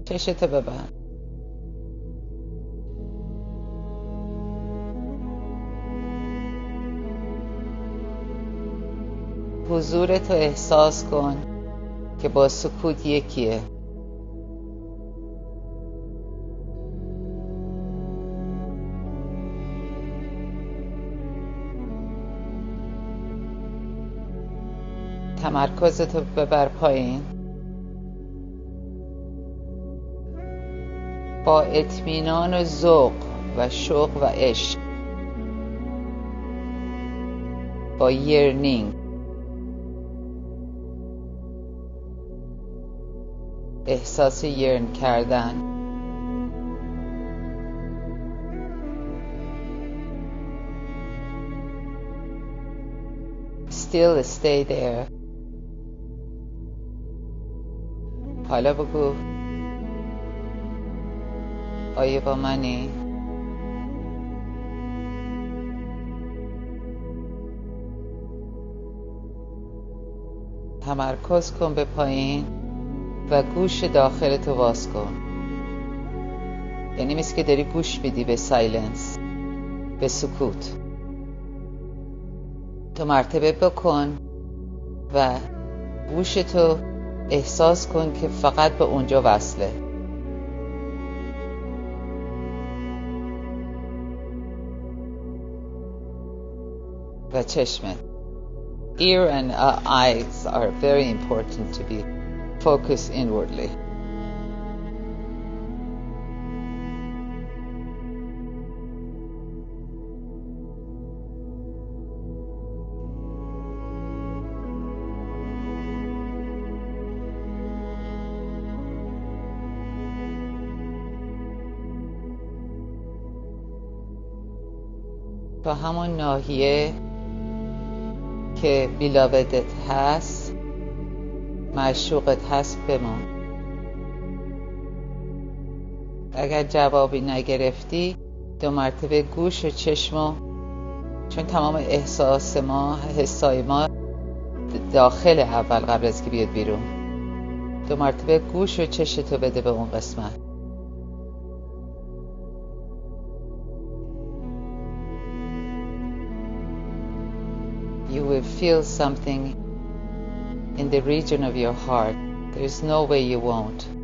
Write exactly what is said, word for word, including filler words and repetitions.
چشتو ببند. حضورتو احساس کن که با سکوت یکیه. تمرکزتو ببر پایین. با اطمینان و ذوق و شوق و عشق، با yearning، احساس yearn کردن، still stay there. حالا بگو آیا با منی؟ تمرکز کن به پایین و گوش داخلتو باز کن. یعنی مثل که داری گوش میدی به سایلنس، به سکوت. تو مرتبه بکن و گوشتو احساس کن که فقط به اونجا وصله. و چشمت. Ear and uh, eyes are very important to be focused inwardly. تا همون ناحیه که بیلاودت هست، معشوقت هست، بمون. اگر جوابی نگرفتی دو مرتبه گوش و چشمو، چون تمام احساس ما، حسای ما داخل اول قبل از که بیاد بیرون، دو مرتبه گوش و چشتو بده به اون قسمت. You will feel something in the region of your heart. There is no way you won't.